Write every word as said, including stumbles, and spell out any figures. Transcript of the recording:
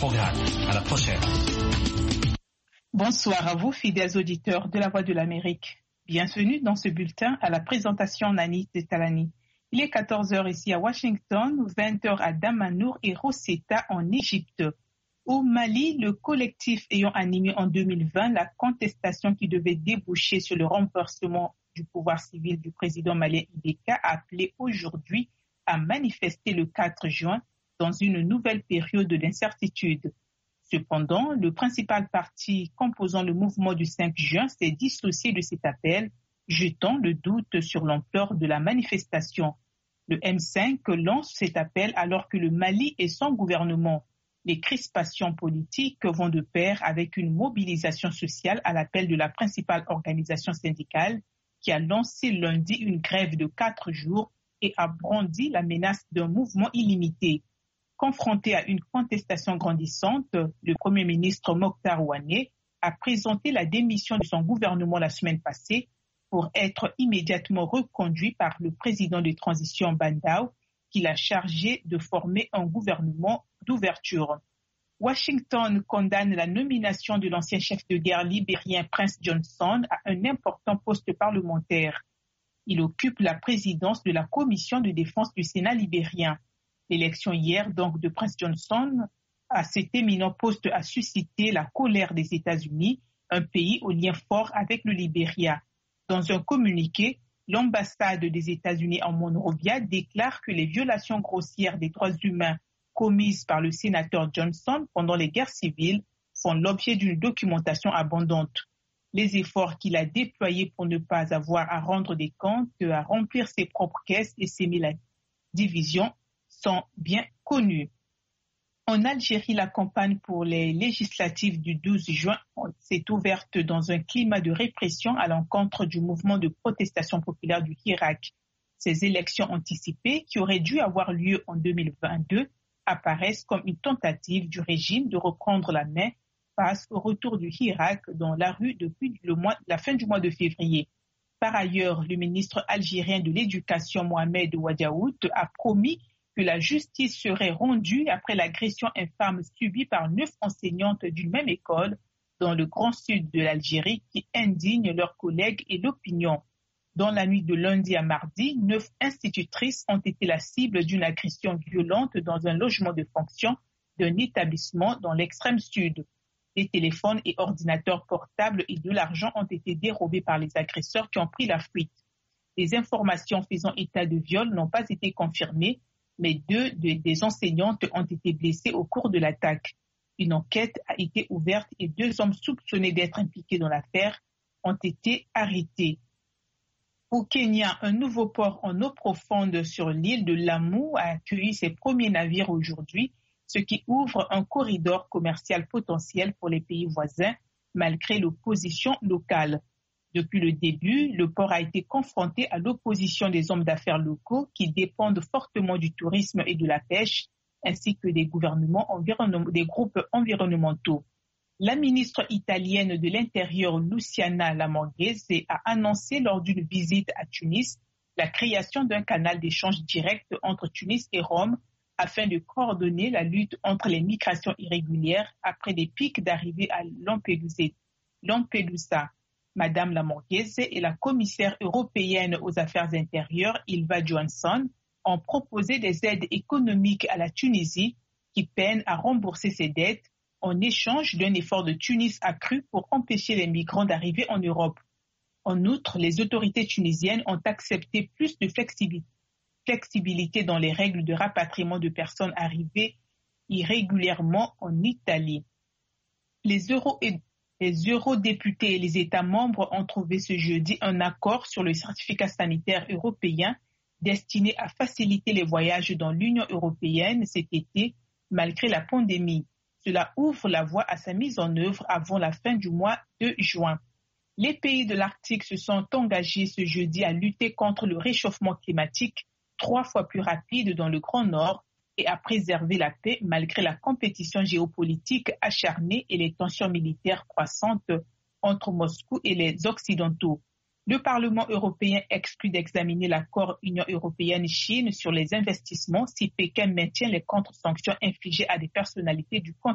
programme. À la prochaine. Bonsoir à vous, fidèles auditeurs de la Voix de l'Amérique. Bienvenue dans ce bulletin à la présentation Nani Talani. Il est quatorze heures ici à Washington, vingt heures à Damanour et Rosetta en Égypte. Au Mali, le collectif ayant animé en deux mille vingt la contestation qui devait déboucher sur le renversement du pouvoir civil du président malien I B K a appelé aujourd'hui à manifester le quatre juin dans une nouvelle période d'incertitude. Cependant, le principal parti composant le mouvement du cinq juin s'est dissocié de cet appel, jetant le doute sur l'ampleur de la manifestation. Le M cinq lance cet appel alors que le Mali et son gouvernement. Les crispations politiques vont de pair avec une mobilisation sociale à l'appel de la principale organisation syndicale qui a lancé lundi une grève de quatre jours et a brandi la menace d'un mouvement illimité. Confronté à une contestation grandissante, le Premier ministre Mokhtar Ouane a présenté la démission de son gouvernement la semaine passée pour être immédiatement reconduit par le président de transition Bandao, qui l'a chargé de former un gouvernement d'ouverture. Washington condamne la nomination de l'ancien chef de guerre libérien Prince Johnson à un important poste parlementaire. Il occupe la présidence de la commission de défense du Sénat libérien. L'élection hier donc de Prince Johnson à cet éminent poste a suscité la colère des États-Unis, un pays au lien fort avec le Libéria. Dans un communiqué, l'ambassade des États-Unis en Monrovia déclare que les violations grossières des droits humains commises par le sénateur Johnson pendant les guerres civiles font l'objet d'une documentation abondante. Les efforts qu'il a déployés pour ne pas avoir à rendre des comptes, à remplir ses propres caisses et s'aimer la division sont bien connus. En Algérie, la campagne pour les législatives du douze juin s'est ouverte dans un climat de répression à l'encontre du mouvement de protestation populaire du Hirak. Ces élections anticipées, qui auraient dû avoir lieu en deux mille vingt-deux, apparaissent comme une tentative du régime de reprendre la main face au retour du Hirak dans la rue depuis le mois, la fin du mois de février. Par ailleurs, le ministre algérien de l'Éducation, Mohamed Ouadaout, a promis que la justice serait rendue après l'agression infâme subie par neuf enseignantes d'une même école dans le grand sud de l'Algérie qui indignent leurs collègues et l'opinion. Dans la nuit de lundi à mardi, neuf institutrices ont été la cible d'une agression violente dans un logement de fonction d'un établissement dans l'extrême sud. Des téléphones et ordinateurs portables et de l'argent ont été dérobés par les agresseurs qui ont pris la fuite. Les informations faisant état de viol n'ont pas été confirmées, mais deux de, des enseignantes ont été blessées au cours de l'attaque. Une enquête a été ouverte et deux hommes soupçonnés d'être impliqués dans l'affaire ont été arrêtés. Au Kenya, un nouveau port en eau profonde sur l'île de Lamu a accueilli ses premiers navires aujourd'hui, ce qui ouvre un corridor commercial potentiel pour les pays voisins, malgré l'opposition locale. Depuis le début, le port a été confronté à l'opposition des hommes d'affaires locaux qui dépendent fortement du tourisme et de la pêche, ainsi que des gouvernements environnement, des groupes environnementaux. La ministre italienne de l'Intérieur, Luciana Lamorghese, a annoncé lors d'une visite à Tunis la création d'un canal d'échange direct entre Tunis et Rome afin de coordonner la lutte entre les migrations irrégulières après des pics d'arrivée à Lampedusa. Madame Lamorghese et la commissaire européenne aux affaires intérieures, Ylva Johansson, ont proposé des aides économiques à la Tunisie qui peine à rembourser ses dettes en échange d'un effort de Tunis accru pour empêcher les migrants d'arriver en Europe. En outre, les autorités tunisiennes ont accepté plus de flexibilité dans les règles de rapatriement de personnes arrivées irrégulièrement en Italie. Les euro Les eurodéputés et les États membres ont trouvé ce jeudi un accord sur le certificat sanitaire européen destiné à faciliter les voyages dans l'Union européenne cet été, malgré la pandémie. Cela ouvre la voie à sa mise en œuvre avant la fin du mois de juin. Les pays de l'Arctique se sont engagés ce jeudi à lutter contre le réchauffement climatique, trois fois plus rapide dans le Grand Nord, et à préserver la paix malgré la compétition géopolitique acharnée et les tensions militaires croissantes entre Moscou et les Occidentaux. Le Parlement européen exclut d'examiner l'accord Union européenne-Chine sur les investissements si Pékin maintient les contre-sanctions infligées à des personnalités du continent.